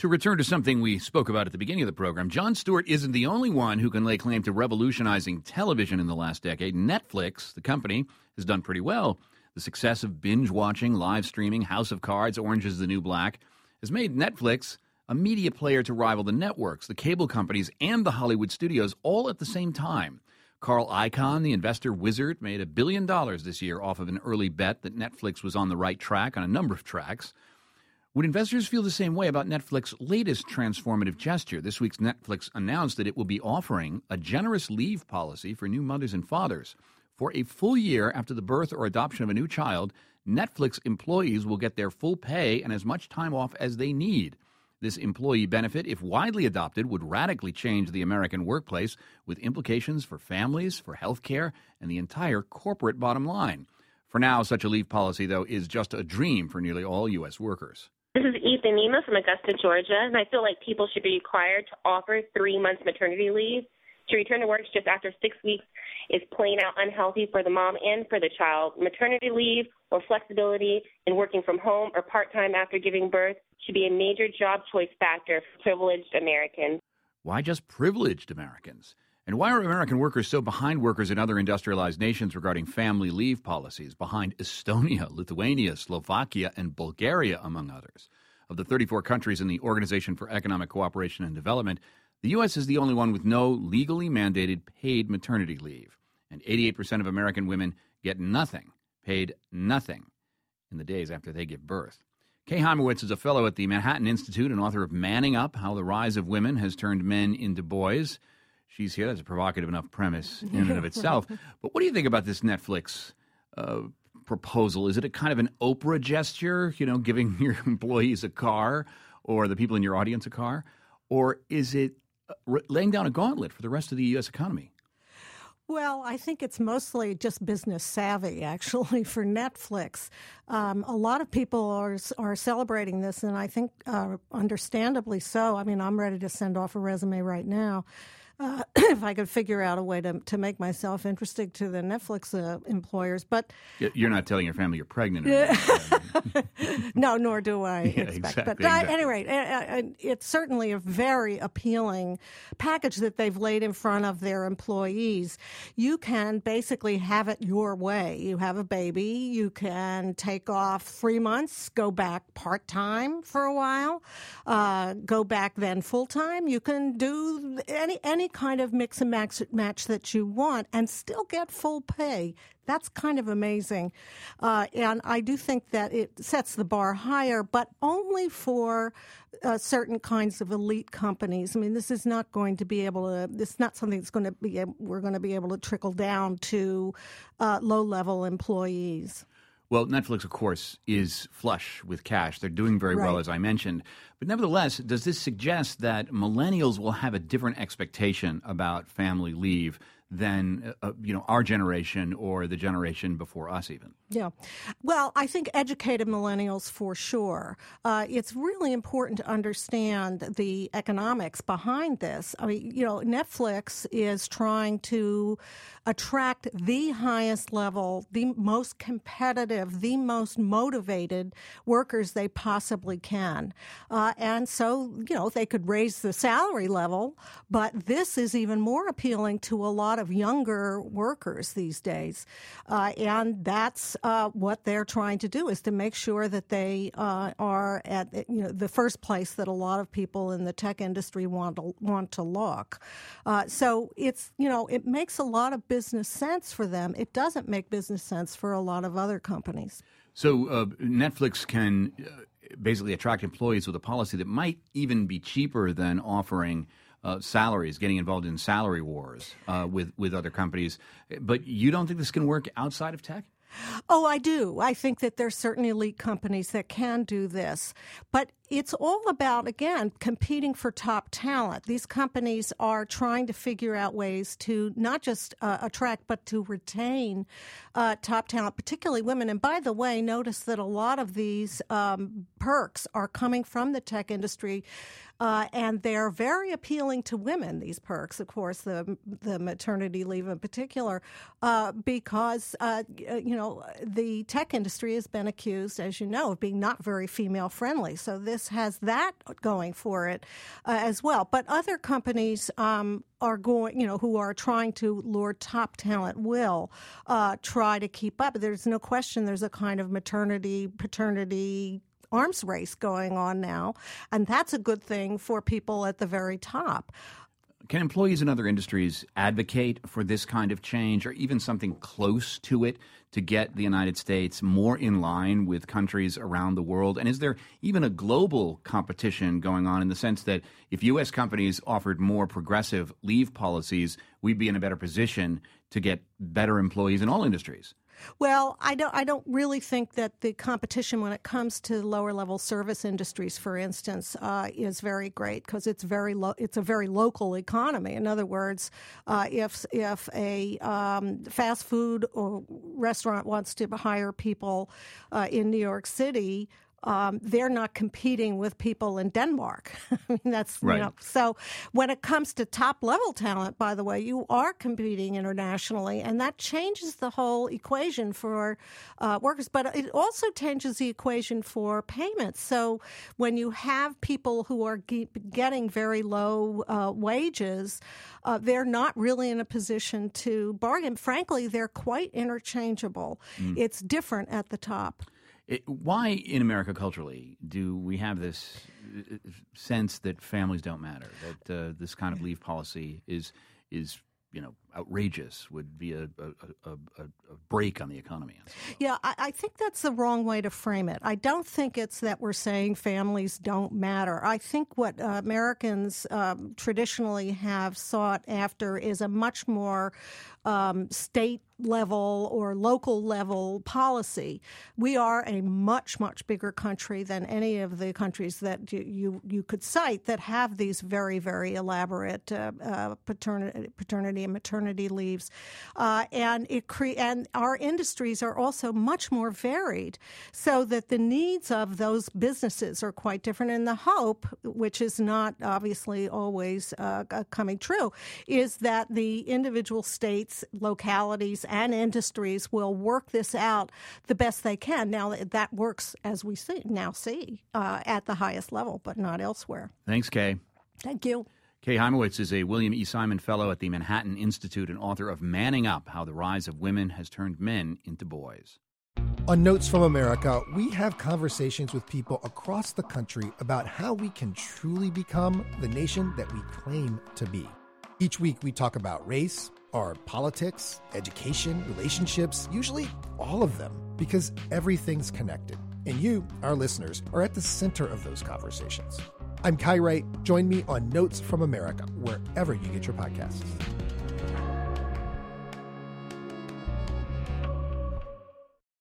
To return to something we spoke about at the beginning of the program, Jon Stewart isn't the only one who can lay claim to revolutionizing television in the last decade. Netflix, the company, has done pretty well. The success of binge-watching, live streaming, House of Cards, Orange is the New Black, has made Netflix a media player to rival the networks, the cable companies, and the Hollywood studios all at the same time. Carl Icahn, the investor wizard, made $1 billion this year off of an early bet that Netflix was on the right track on a number of tracks. Would investors feel the same way about Netflix's latest transformative gesture? This week's Netflix announced that it will be offering a generous leave policy for new mothers and fathers. For a full year after the birth or adoption of a new child, Netflix employees will get their full pay and as much time off as they need. This employee benefit, if widely adopted, would radically change the American workplace with implications for families, for health care, and the entire corporate bottom line. For now, such a leave policy, though, is just a dream for nearly all U.S. workers. This is Ethan Nema from Augusta, Georgia, and I feel like people should be required to offer 3 months maternity leave. To return to work just after 6 weeks is plain out unhealthy for the mom and for the child. Maternity leave or flexibility in working from home or part-time after giving birth should be a major job choice factor for privileged Americans. Why just privileged Americans? And why are American workers so behind workers in other industrialized nations regarding family leave policies, behind Estonia, Lithuania, Slovakia, and Bulgaria, among others? Of the 34 countries in the Organization for Economic Cooperation and Development, the U.S. is the only one with no legally mandated paid maternity leave. And 88% of American women get nothing, paid nothing, in the days after they give birth. Kay Heimowitz is a fellow at the Manhattan Institute and author of Manning Up, How the Rise of Women Has Turned Men into Boys. She's here. That's a provocative enough premise in and of itself. But what do you think about this Netflix proposal? Is it a kind of an Oprah gesture, giving your employees a car or the people in your audience a car? Or is it laying down a gauntlet for the rest of the U.S. economy? Well, I think it's mostly just business savvy, actually, for Netflix. A lot of people are celebrating this, and I think understandably so. I mean, I'm ready to send off a resume right now. If I could figure out a way to make myself interesting to the Netflix employers. But you're not telling your family you're pregnant. Or no, nor do I expect. Exactly, But at any rate, it's certainly a very appealing package that they've laid in front of their employees. You can basically have it your way. You have a baby. You can take off 3 months, go back part-time for a while, go back then full-time. You can do any kind of mix and match that you want and still get full pay. That's kind of amazing. And I do think that it sets the bar higher, but only for certain kinds of elite companies. I mean, this is not going to be able to, this is not something that's going to be, we're going to be able to trickle down to low-level employees. Well, Netflix, of course, is flush with cash. They're doing very well, as I mentioned. But nevertheless, does this suggest that millennials will have a different expectation about family leave than, our generation or the generation before us even? Yeah. Well, I think educated millennials for sure. It's really important to understand the economics behind this. I mean, Netflix is trying to attract the highest level, the most competitive, the most motivated workers they possibly can. And so, they could raise the salary level, but this is even more appealing to a lot of younger workers these days. And that's what they're trying to do, is to make sure that they are at the first place that a lot of people in the tech industry want to look. So it's it makes a lot of business sense for them. It doesn't make business sense for a lot of other companies. So Netflix can basically attract employees with a policy that might even be cheaper than offering salaries, getting involved in salary wars with other companies. But you don't think this can work outside of tech? Oh, I do. I think that there's certain elite companies that can do this. But it's all about, again, competing for top talent. These companies are trying to figure out ways to not just attract, but to retain top talent, particularly women. And by the way, notice that a lot of these perks are coming from the tech industry, and they're very appealing to women, these perks, of course, the maternity leave in particular, because, the tech industry has been accused, as you know, of being not very female-friendly. So this Office has that going for it as well. But other companies are going, who are trying to lure top talent will try to keep up. There's no question there's a kind of maternity, paternity arms race going on now, and that's a good thing for people at the very top. Can employees in other industries advocate for this kind of change or even something close to it to get the United States more in line with countries around the world? And is there even a global competition going on in the sense that if U.S. companies offered more progressive leave policies, we'd be in a better position to get better employees in all industries? Well, I don't really think that the competition when it comes to lower level service industries, for instance, is very great because it's it's a very local economy. In other words, if a fast food or restaurant wants to hire people in New York City, they're not competing with people in Denmark. I mean, that's right. So when it comes to top level talent, by the way, you are competing internationally, and that changes the whole equation for workers. But it also changes the equation for payments. So when you have people who are getting very low wages, they're not really in a position to bargain. Frankly, they're quite interchangeable. It's different at the top. Why in America culturally do we have this sense that families don't matter, that this kind of leave policy is outrageous, would be a break on the economy? Yeah, I think that's the wrong way to frame it. I don't think it's that we're saying families don't matter. I think what Americans traditionally have sought after is a much more state level or local level policy. We are a much, much bigger country than any of the countries that you could cite that have these very, very elaborate paternity and maternity leaves. And our industries are also much more varied, so that the needs of those businesses are quite different. And the hope, which is not obviously always coming true, is that the individual states, localities, and industries will work this out the best they can. Now, that works, as we see at the highest level, but not elsewhere. Thanks, Kay. Thank you. Kay Hymowitz is a William E. Simon Fellow at the Manhattan Institute and author of Manning Up, How the Rise of Women Has Turned Men into Boys. On Notes from America, we have conversations with people across the country about how we can truly become the nation that we claim to be. Each week, we talk about race, our politics, education, relationships, usually all of them, because everything's connected. And you, our listeners, are at the center of those conversations. I'm Kai Wright. Join me on Notes from America, wherever you get your podcasts.